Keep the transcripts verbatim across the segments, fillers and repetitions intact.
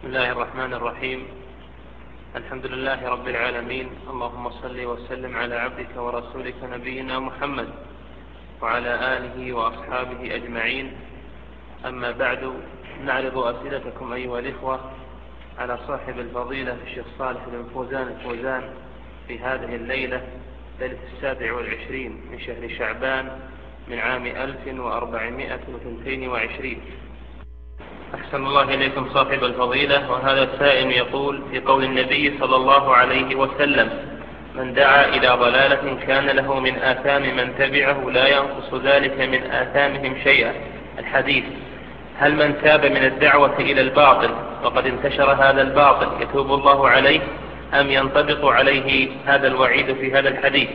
بسم الله الرحمن الرحيم. الحمد لله رب العالمين، اللهم صل وسلم على عبدك ورسولك نبينا محمد وعلى آله وأصحابه أجمعين. أما بعد، نعرض أسئلتكم أيها الإخوة على صاحب الفضيلة الشيخ صالح بن فوزان الفوزان في هذه الليلة، ليلة السابع والعشرين من شهر شعبان من عام ألف وأربعمائة واثنين وعشرين. أحسن الله إليكم صاحب الفضيلة. وهذا السائل يقول: في قول النبي صلى الله عليه وسلم: من دعا إلى ضلالة كان له من آثام من تبعه لا ينقص ذلك من آثامهم شيئا، الحديث، هل من تاب من الدعوة إلى الباطل وقد انتشر هذا الباطل يتوب الله عليه، أم ينطبق عليه هذا الوعيد في هذا الحديث؟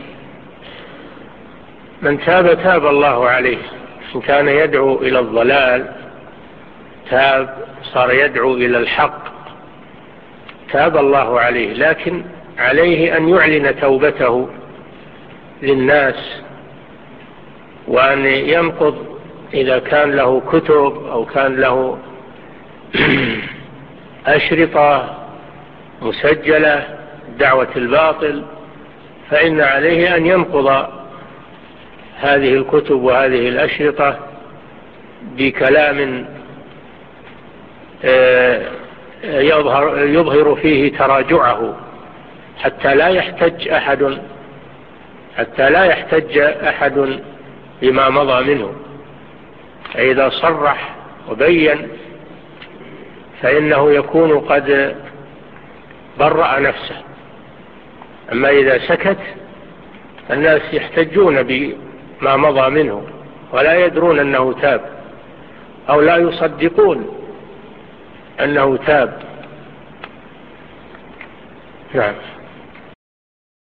من تاب تاب الله عليه. إن كان يدعو إلى الضلال تاب، صار يدعو إلى الحق، تاب الله عليه، لكن عليه أن يعلن توبته للناس، وأن ينقض إذا كان له كتب أو كان له أشرطة مسجلة دعوة الباطل، فإن عليه أن ينقض هذه الكتب وهذه الأشرطة بكلام يظهر, يظهر فيه تراجعه، حتى لا يحتج أحد حتى لا يحتج أحد بما مضى منه. فإذا صرح وبين فإنه يكون قد برأ نفسه. أما إذا سكت الناس يحتجون بما مضى منه ولا يدرون أنه تاب، أو لا يصدقون أنه تاب. نعم.